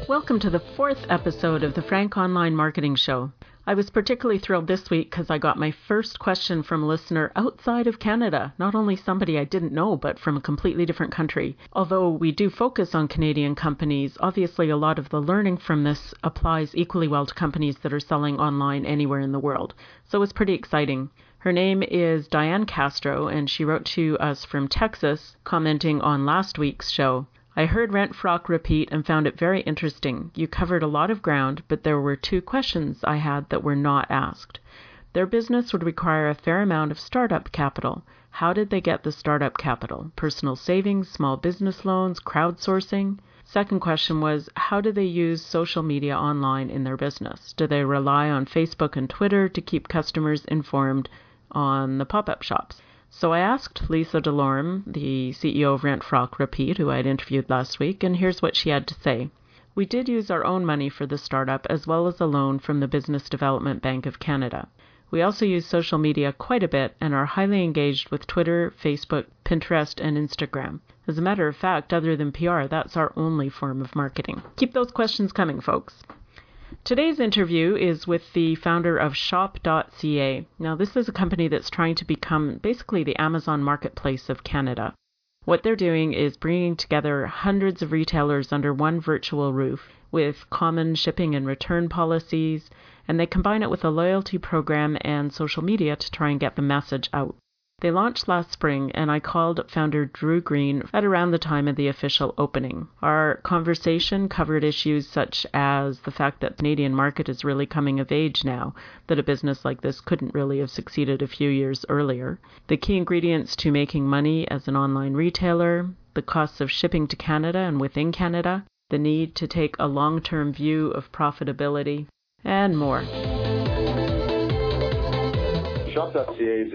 Welcome to the fourth episode of the Frank Online Marketing Show. I was particularly thrilled this week because I got my first question from a listener outside of Canada, not only somebody I didn't know, but from a completely different country. Although we do focus on Canadian companies, obviously a lot of the learning from this applies equally well to companies that are selling online anywhere in the world. So it's pretty exciting. Her name is Diane Castro, and she wrote to us from Texas, commenting on last week's show. I heard Rent Frock repeat and found it very interesting. You covered a lot of ground, but there were two questions I had that were not asked. Their business would require a fair amount of startup capital. How did they get the startup capital? Personal savings, small business loans, crowdsourcing? Second question was, how do they use social media online in their business? Do they rely on Facebook and Twitter to keep customers informed on the pop-up shops? So I asked Lisa DeLorme, the CEO of Rent Frock Repeat, who I'd interviewed last week, and here's what she had to say. We did use our own money for the startup as well as a loan from the Business Development Bank of Canada. We also use social media quite a bit and are highly engaged with Twitter, Facebook, Pinterest, and Instagram. As a matter of fact, other than PR, that's our only form of marketing. Keep those questions coming, folks. Today's interview is with the founder of Shop.ca. Now, this is a company that's trying to become basically the Amazon marketplace of Canada. What they're doing is bringing together hundreds of retailers under one virtual roof with common shipping and return policies, and they combine it with a loyalty program and social media to try and get the message out. They launched last spring, and I called founder Drew Green at around the time of the official opening. Our conversation covered issues such as the fact that the Canadian market is really coming of age now, that a business like this couldn't really have succeeded a few years earlier, the key ingredients to making money as an online retailer, the costs of shipping to Canada and within Canada, the need to take a long-term view of profitability, and more. Shop.ca is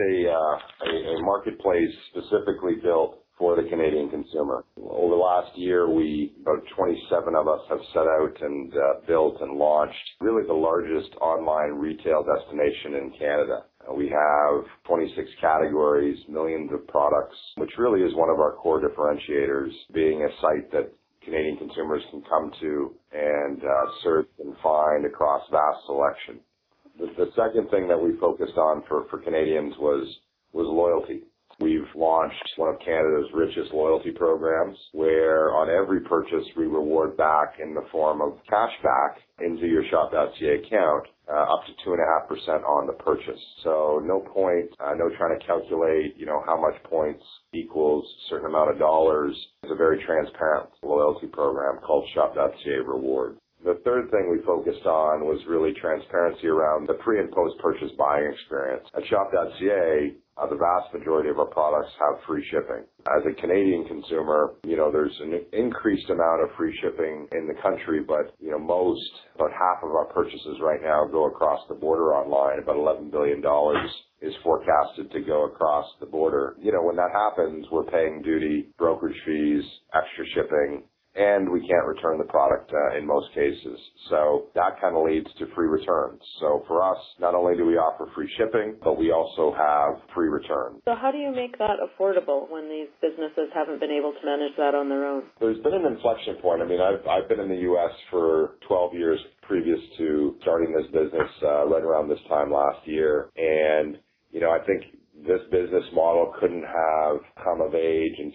a marketplace specifically built for the Canadian consumer. Over the last year, about 27 of us have set out and built and launched really the largest online retail destination in Canada. We have 26 categories, millions of products, which really is one of our core differentiators, being a site that Canadian consumers can come to and search and find across vast selection. The second thing that we focused on for Canadians was loyalty. We've launched one of Canada's richest loyalty programs where on every purchase we reward back in the form of cash back into your Shop.ca account up to 2.5% on the purchase. So no point, no trying to calculate, how much points equals a certain amount of dollars. It's a very transparent loyalty program called Shop.ca Rewards. The third thing we focused on was really transparency around the pre- and post-purchase buying experience. At Shop.ca, the vast majority of our products have free shipping. As a Canadian consumer, there's an increased amount of free shipping in the country, but, about half of our purchases right now go across the border online. About $11 billion is forecasted to go across the border. When that happens, we're paying duty, brokerage fees, extra shipping, and we can't return the product in most cases. So that kind of leads to free returns. So for us, not only do we offer free shipping, but we also have free returns. So how do you make that affordable when these businesses haven't been able to manage that on their own? There's been an inflection point. I've been in the U.S. for 12 years previous to starting this business right around this time last year. And, I think this business model couldn't have come of age in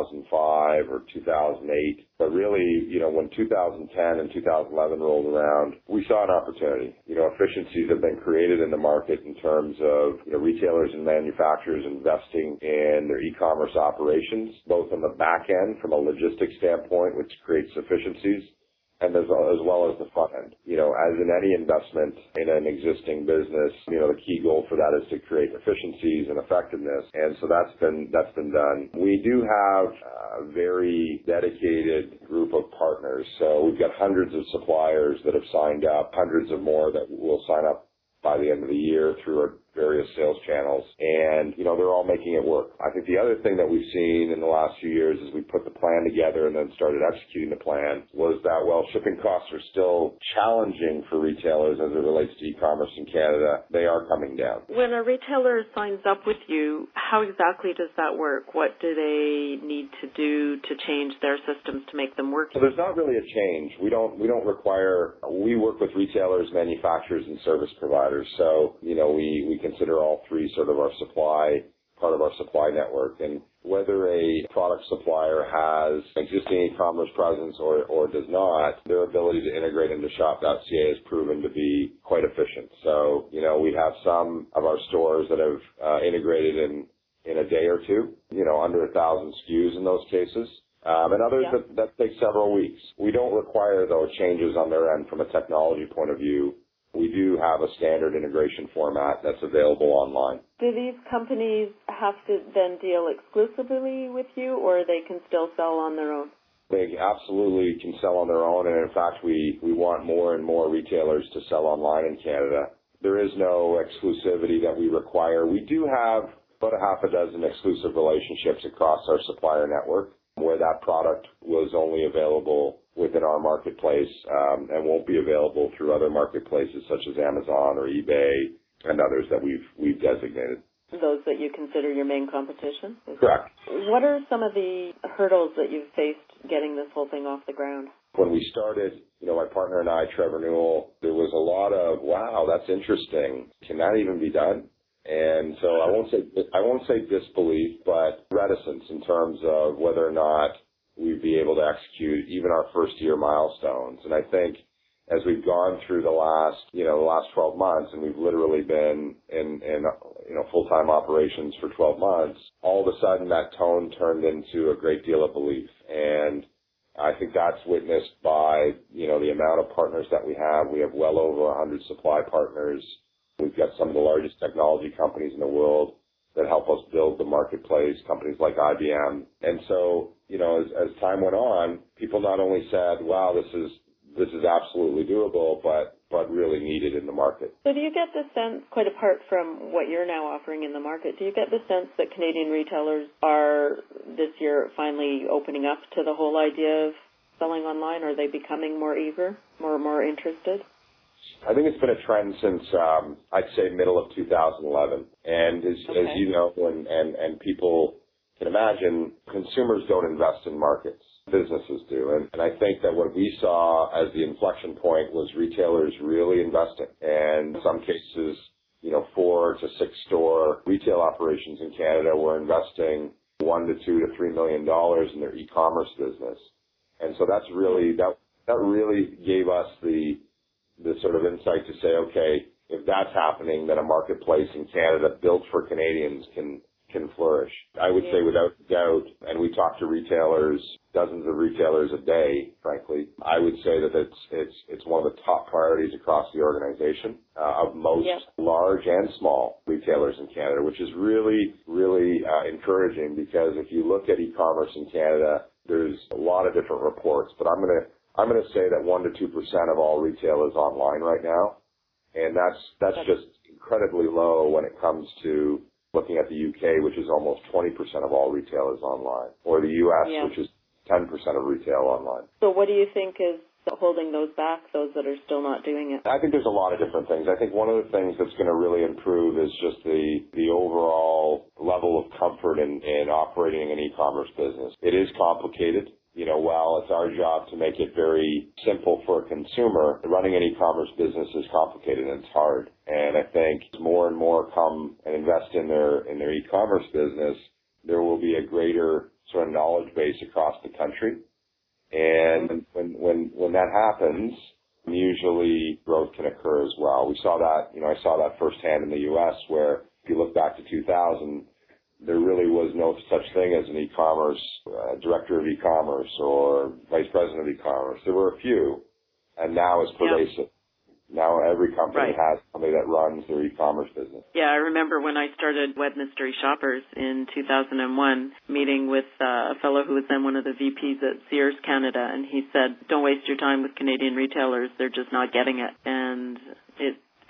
2005 or 2008. But really, when 2010 and 2011 rolled around, we saw an opportunity. Efficiencies have been created in the market in terms of retailers and manufacturers investing in their e-commerce operations, both on the back end from a logistics standpoint, which creates efficiencies, and as well as the front end. As in any investment in an existing business, the key goal for that is to create efficiencies and effectiveness. And so that's been done. We do have a very dedicated group of partners. So we've got hundreds of suppliers that have signed up, hundreds of more that will sign up by the end of the year through various sales channels, and, they're all making it work. I think the other thing that we've seen in the last few years as we put the plan together and then started executing the plan was that while shipping costs are still challenging for retailers as it relates to e-commerce in Canada, they are coming down. When a retailer signs up with you, how exactly does that work? What do they need to do to change their systems to make them work? So there's not really a change. We work with retailers, manufacturers, and service providers. So, we consider all three sort of part of our supply network. And whether a product supplier has existing e-commerce presence or does not, their ability to integrate into shop.ca has proven to be quite efficient. So, we have some of our stores that have integrated in a day or two, under 1,000 SKUs in those cases. And others that take several weeks. We don't require, though, changes on their end from a technology point of view. We do have a standard integration format that's available online. Do these companies have to then deal exclusively with you, or they can still sell on their own? They absolutely can sell on their own, and in fact, we want more and more retailers to sell online in Canada. There is no exclusivity that we require. We do have about a half a dozen exclusive relationships across our supplier network where that product was only available within our marketplace and won't be available through other marketplaces such as Amazon or eBay and others that we've designated. Those that you consider your main competition? Correct. What are some of the hurdles that you've faced getting this whole thing off the ground? When we started, my partner and I, Trevor Newell, there was a lot of, wow, that's interesting. Can that even be done? And so I won't say disbelief, but reticence in terms of whether or not we'd be able to execute even our first year milestones. And I think as we've gone through the last 12 months, and we've literally been in full-time operations for 12 months, all of a sudden that tone turned into a great deal of belief. And I think that's witnessed by, the amount of partners that we have. We have well over 100 supply partners. We've got some of the largest technology companies in the world that help us build the marketplace, companies like IBM. And so, as time went on, people not only said, wow, this is absolutely doable, but really needed in the market. So do you get the sense, quite apart from what you're now offering in the market, do you get the sense that Canadian retailers are this year finally opening up to the whole idea of selling online? Are they becoming more eager, more interested? I think it's been a trend since, I'd say, middle of 2011. And as you know, and people can imagine, consumers don't invest in markets. Businesses do. And I think that what we saw as the inflection point was retailers really investing. And in some cases, 4 to 6 store retail operations in Canada were investing $1 to $2 to $3 million in their e-commerce business. And so that's really, that really gave us the sort of insight to say, okay, if that's happening, then a marketplace in Canada built for Canadians can flourish. I would say without doubt, and we talk to retailers, dozens of retailers a day, frankly, I would say that it's one of the top priorities across the organization of most large and small retailers in Canada, which is really, really encouraging, because if you look at e-commerce in Canada, there's a lot of different reports, but I'm going to say that 1 to 2% of all retail is online right now, and that's just incredibly low when it comes to looking at the UK, which is almost 20% of all retail is online, or the US, which is 10% of retail online. So what do you think is holding those back, those that are still not doing it? I think there's a lot of different things. I think one of the things that's going to really improve is just the overall level of comfort in operating an e-commerce business. It is complicated. While it's our job to make it very simple for a consumer, running an e-commerce business is complicated and it's hard. And I think as more and more come and invest in their e-commerce business, there will be a greater sort of knowledge base across the country. And when that happens, usually growth can occur as well. We saw that, I saw that firsthand in the U.S., where if you look back to 2000, there really was no such thing as an e-commerce director of e-commerce or vice president of e-commerce. There were a few, and now it's pervasive. Now every company has somebody that runs their e-commerce business. Yeah, I remember when I started Web Mystery Shoppers in 2001, meeting with a fellow who was then one of the VPs at Sears Canada, and he said, don't waste your time with Canadian retailers. They're just not getting it. And it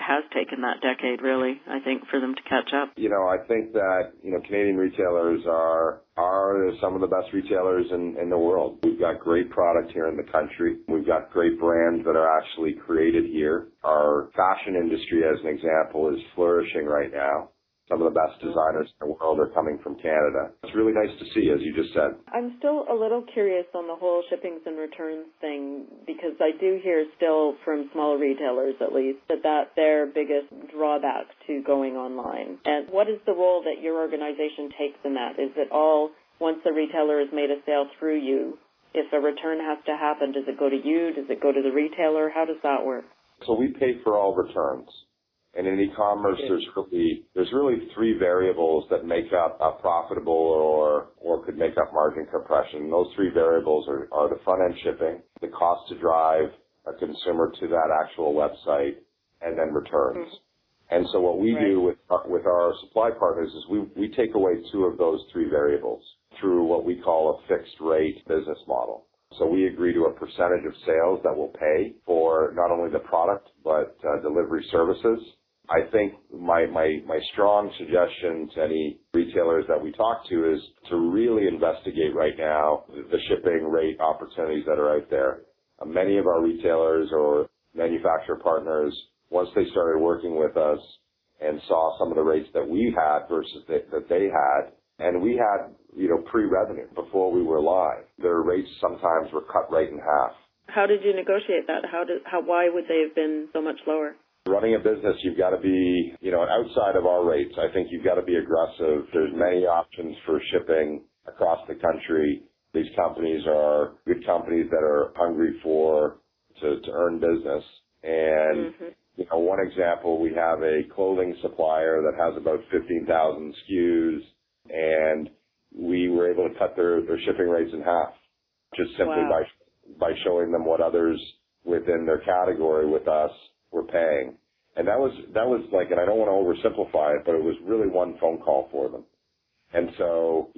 has taken that decade, really, I think, for them to catch up. I think that, Canadian retailers are some of the best retailers in the world. We've got great product here in the country. We've got great brands that are actually created here. Our fashion industry, as an example, is flourishing right now. Some of the best designers in the world are coming from Canada. It's really nice to see, as you just said. I'm still a little curious on the whole shippings and returns thing, because I do hear still from smaller retailers, at least, that that's their biggest drawback to going online. And what is the role that your organization takes in that? Is it all, once the retailer has made a sale through you, if a return has to happen, does it go to you? Does it go to the retailer? How does that work? So we pay for all returns. And in e-commerce, there's really three variables that make up a profitable or could make up margin compression. And those three variables are the front-end shipping, the cost to drive a consumer to that actual website, and then returns. Mm-hmm. And so what we do with our supply partners is we take away two of those three variables through what we call a fixed rate business model. So we agree to a percentage of sales that will pay for not only the product but delivery services. I think my strong suggestion to any retailers that we talk to is to really investigate right now the shipping rate opportunities that are out there. Many of our retailers or manufacturer partners, once they started working with us and saw some of the rates that we had versus that they had, and we had, pre-revenue before we were live, their rates sometimes were cut right in half. How did you negotiate that? Why would they have been so much lower? Running a business, you've got to be, outside of our rates, I think you've got to be aggressive. There's many options for shipping across the country. These companies are good companies that are hungry to earn business. And, one example, we have a clothing supplier that has about 15,000 SKUs, and we were able to cut their shipping rates in half just simply by showing them what others within their category with us were paying. And that was like, and I don't want to oversimplify it, but it was really one phone call for them. And so,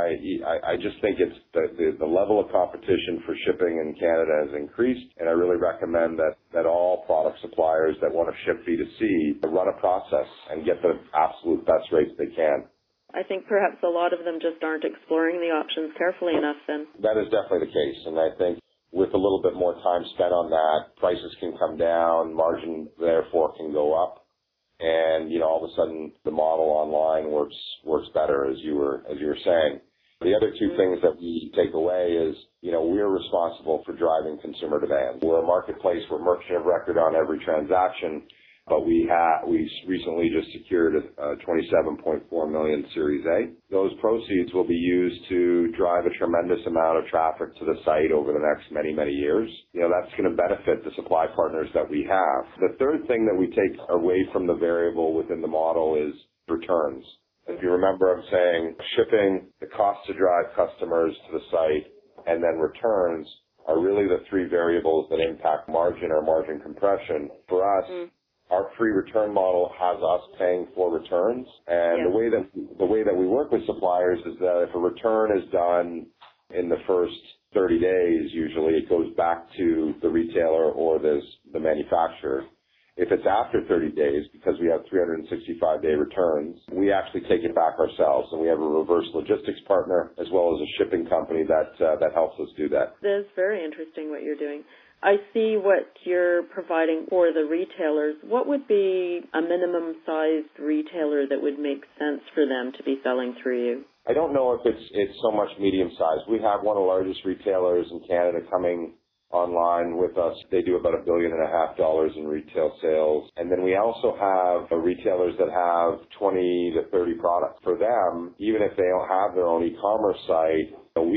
I just think it's the level of competition for shipping in Canada has increased, and I really recommend that all product suppliers that want to ship B2C run a process and get the absolute best rates they can. I think perhaps a lot of them just aren't exploring the options carefully enough then. That is definitely the case, and I think with a little bit more time spent on that, prices can come down, margin therefore can go up, and all of a sudden the model online works better, as you were saying. The other two things that we take away is, we're responsible for driving consumer demand. We're a marketplace, we're merchant of record on every transaction, but we recently just secured a $27.4 million Series A. Those proceeds will be used to drive a tremendous amount of traffic to the site over the next many, many years. That's going to benefit the supply partners that we have. The third thing that we take away from the variable within the model is returns. If you remember, I'm saying shipping, the cost to drive customers to the site, and then returns are really the three variables that impact margin or margin compression. For us, our free return model has us paying for returns, and the way that we work with suppliers is that if a return is done in the first 30 days, usually it goes back to the retailer or the manufacturer. If it's after 30 days, because we have 365-day returns, we actually take it back ourselves, and we have a reverse logistics partner as well as a shipping company that helps us do that. That is very interesting what you're doing. I see what you're providing for the retailers. What would be a minimum-sized retailer that would make sense for them to be selling through you? I don't know if it's so much medium-sized. We have one of the largest retailers in Canada coming online with us. They do about $1.5 billion in retail sales. And then we also have retailers that have 20 to 30 products. For them, even if they don't have their own e-commerce site,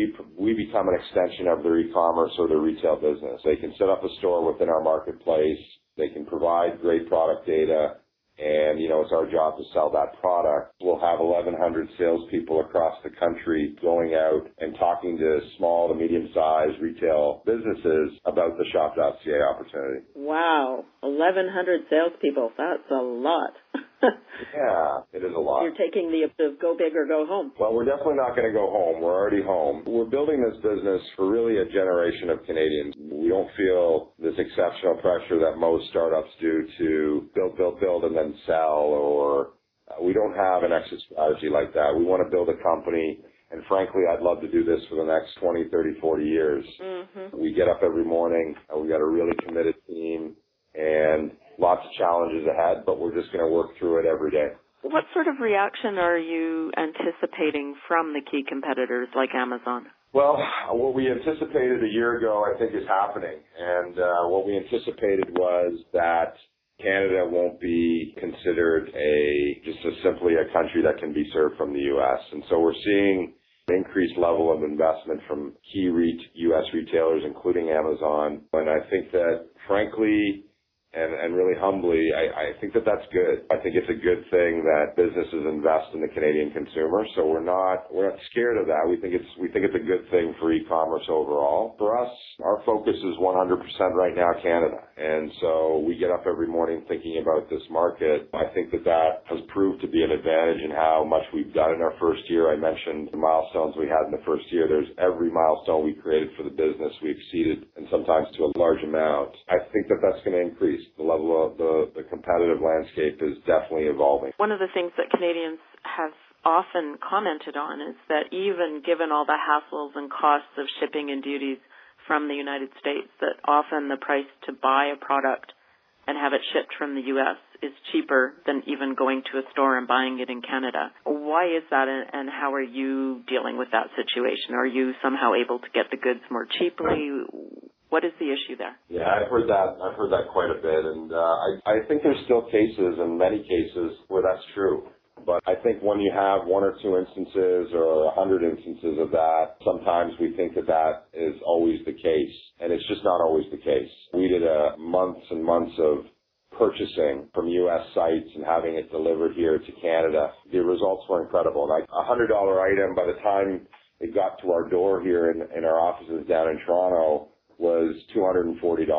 we become an extension of their e-commerce or their retail business. They can set up a store within our marketplace. They can provide great product data, and, it's our job to sell that product. We'll have 1,100 salespeople across the country going out and talking to small to medium-sized retail businesses about the Shop.ca opportunity. Wow, 1,100 salespeople. That's a lot. Yeah, it is a lot. You're taking the go big or go home. Well, we're definitely not going to go home. We're already home. We're building this business for really a generation of Canadians. We don't feel this exceptional pressure that most startups do to build, and then sell, or we don't have an exit strategy like that. We want to build a company, and frankly, I'd love to do this for the next 20, 30, 40 years. Mm-hmm. We get up every morning. We got a really committed team, and lots of challenges ahead, but we're just going to work through it every day. What sort of reaction are you anticipating from the key competitors like Amazon? Well, what we anticipated a year ago, I think, is happening. And what we anticipated was that Canada won't be considered just simply a country that can be served from the U.S. And so we're seeing an increased level of investment from key U.S. retailers, including Amazon. And I think that, frankly, and really humbly, I think that that's good. I think it's a good thing that businesses invest in the Canadian consumer. So we're not scared of that. We think it's a good thing for e-commerce overall. For us, our focus is 100% right now Canada. And so we get up every morning thinking about this market. I think that has proved to be an advantage in how much we've done in our first year. I mentioned the milestones we had in the first year. There's every milestone we created for the business we exceeded, and sometimes to a large amount. I think that that's going to increase. The level of the competitive landscape is definitely evolving. One of the things that Canadians have often commented on is that even given all the hassles and costs of shipping and duties from the United States, that often the price to buy a product and have it shipped from the U.S. is cheaper than even going to a store and buying it in Canada. Why is that, and how are you dealing with that situation? Are you somehow able to get the goods more cheaply? What is the issue there? Yeah, I've heard that quite a bit, and I think there's still cases, in many cases, where that's true. But I think when you have one or two instances or 100 instances of that, sometimes we think that is always the case, and it's just not always the case. We did months and months of purchasing from U.S. sites and having it delivered here to Canada. The results were incredible. Like a $100 item, by the time it got to our door here in our offices down in Toronto, was $240.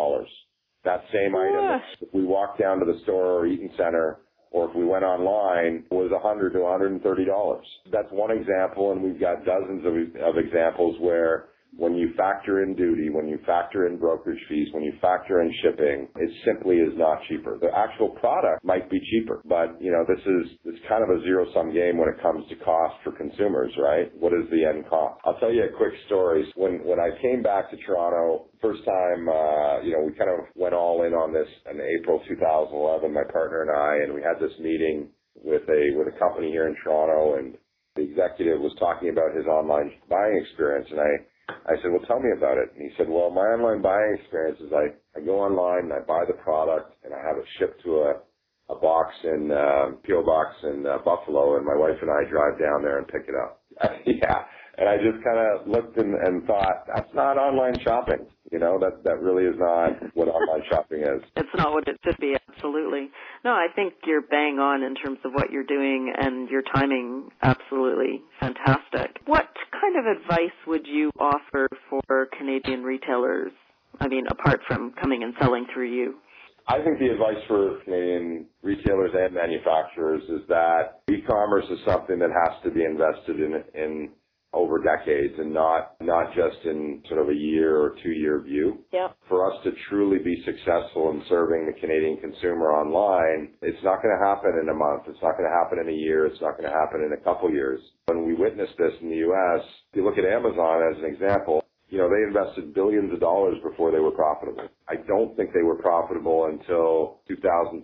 That same item, if we walked down to the store or Eaton Center, or if we went online, was $100 to $130. That's one example, and we've got dozens of examples where when you factor in duty, when you factor in brokerage fees, when you factor in shipping, it simply is not cheaper. The actual product might be cheaper, but, it's kind of a zero-sum game when it comes to cost for consumers, right? What is the end cost? I'll tell you a quick story. When I came back to Toronto, first time, we kind of went all in on this in April 2011, my partner and I, and we had this meeting with a company here in Toronto, and the executive was talking about his online buying experience, and I said, well, tell me about it. And he said, well, my online buying experience is I go online and I buy the product and I have it shipped to a box in P.O. box in Buffalo, and my wife and I drive down there and pick it up. Yeah. And I just kind of looked and thought, that's not online shopping. That really is not what online shopping is. It's not what it should be, absolutely. No, I think you're bang on in terms of what you're doing, and your timing, absolutely fantastic. What kind of advice would you offer for Canadian retailers, apart from coming and selling through you? I think the advice for Canadian retailers and manufacturers is that e-commerce is something that has to be invested in over decades, and not just in sort of a year or 2 year view. Yep. For us to truly be successful in serving the Canadian consumer online, it's not going to happen in a month. It's not going to happen in a year. It's not going to happen in a couple years. When we witnessed this in the U.S., if you look at Amazon as an example, they invested billions of dollars before they were profitable. I don't think they were profitable until 2003,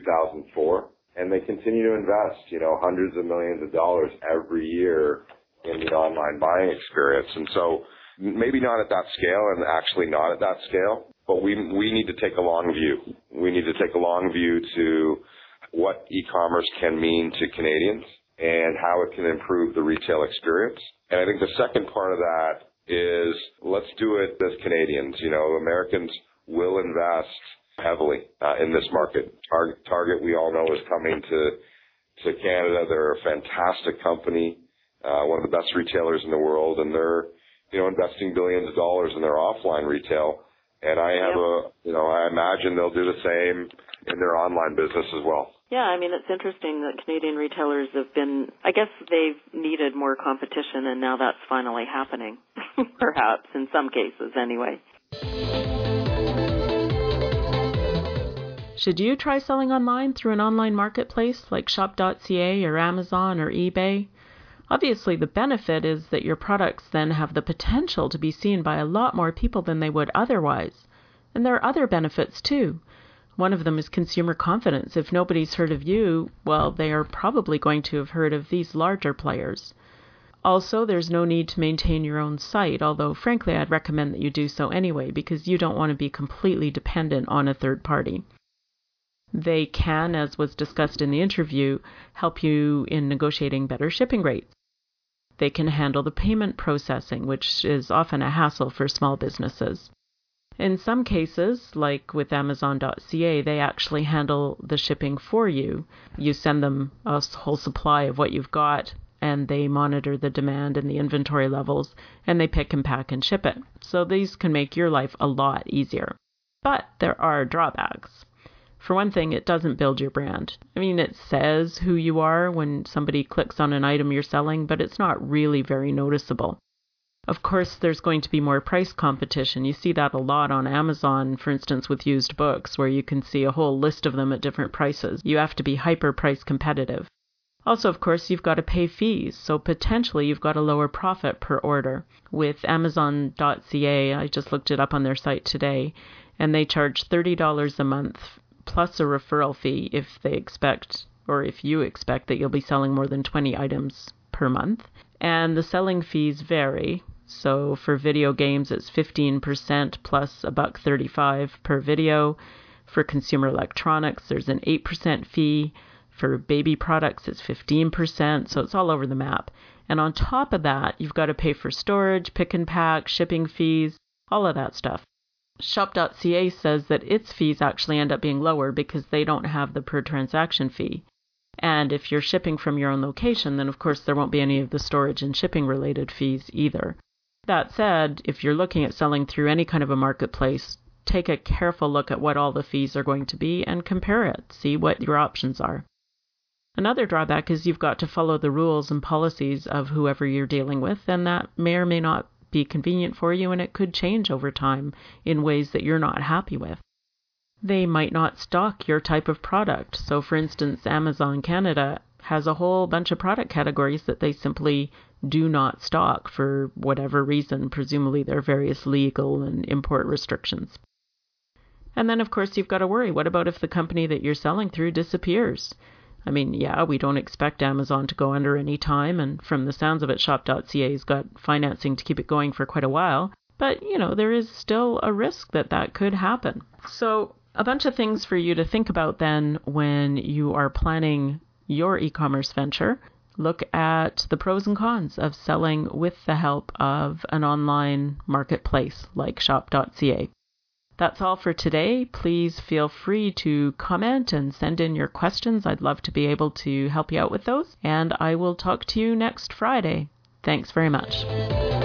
2004, and they continue to invest, hundreds of millions of dollars every year in the online buying experience. And so maybe not at that scale, and actually not at that scale, but we need to take a long view. We need to take a long view to what e-commerce can mean to Canadians and how it can improve the retail experience. And I think the second part of that is, let's do it as Canadians. Americans will invest heavily in this market. Target, we all know, is coming to Canada. They're a fantastic company. One of the best retailers in the world, and they're, investing billions of dollars in their offline retail. And I imagine they'll do the same in their online business as well. Yeah, I mean, it's interesting that Canadian retailers have been, I guess they've needed more competition, and now that's finally happening, perhaps, in some cases anyway. Should you try selling online through an online marketplace like Shop.ca or Amazon or eBay? Obviously, the benefit is that your products then have the potential to be seen by a lot more people than they would otherwise. And there are other benefits too. One of them is consumer confidence. If nobody's heard of you, well, they are probably going to have heard of these larger players. Also, there's no need to maintain your own site, although frankly I'd recommend that you do so anyway because you don't want to be completely dependent on a third party. They can, as was discussed in the interview, help you in negotiating better shipping rates. They can handle the payment processing, which is often a hassle for small businesses. In some cases, like with Amazon.ca, they actually handle the shipping for you. You send them a whole supply of what you've got, and they monitor the demand and the inventory levels, and they pick and pack and ship it. So these can make your life a lot easier. But there are drawbacks. For one thing, it doesn't build your brand. I mean, it says who you are when somebody clicks on an item you're selling, but it's not really very noticeable. Of course, there's going to be more price competition. You see that a lot on Amazon, for instance, with used books, where you can see a whole list of them at different prices. You have to be hyper price competitive. Also, of course, you've got to pay fees, so potentially you've got a lower profit per order. With Amazon.ca, I just looked it up on their site today, and they charge $30 a month plus a referral fee if they expect, or if you expect, that you'll be selling more than 20 items per month. And the selling fees vary. So for video games, it's 15% plus $1.35 per video. For consumer electronics, there's an 8% fee. For baby products, it's 15%. So it's all over the map. And on top of that, you've got to pay for storage, pick and pack, shipping fees, all of that stuff. Shop.ca says that its fees actually end up being lower because they don't have the per transaction fee. And if you're shipping from your own location, then of course there won't be any of the storage and shipping related fees either. That said, if you're looking at selling through any kind of a marketplace, take a careful look at what all the fees are going to be and compare it. See what your options are. Another drawback is you've got to follow the rules and policies of whoever you're dealing with, and that may or may not be convenient for you, and it could change over time in ways that you're not happy with. They might not stock your type of product. So for instance, Amazon Canada has a whole bunch of product categories that they simply do not stock for whatever reason. Presumably there are various legal and import restrictions. And then of course you've got to worry, what about if the company that you're selling through disappears? I mean, yeah, we don't expect Amazon to go under any time, and from the sounds of it, Shop.ca's got financing to keep it going for quite a while. But, there is still a risk that that could happen. So a bunch of things for you to think about then when you are planning your e-commerce venture. Look at the pros and cons of selling with the help of an online marketplace like Shop.ca. That's all for today. Please feel free to comment and send in your questions. I'd love to be able to help you out with those. And I will talk to you next Friday. Thanks very much.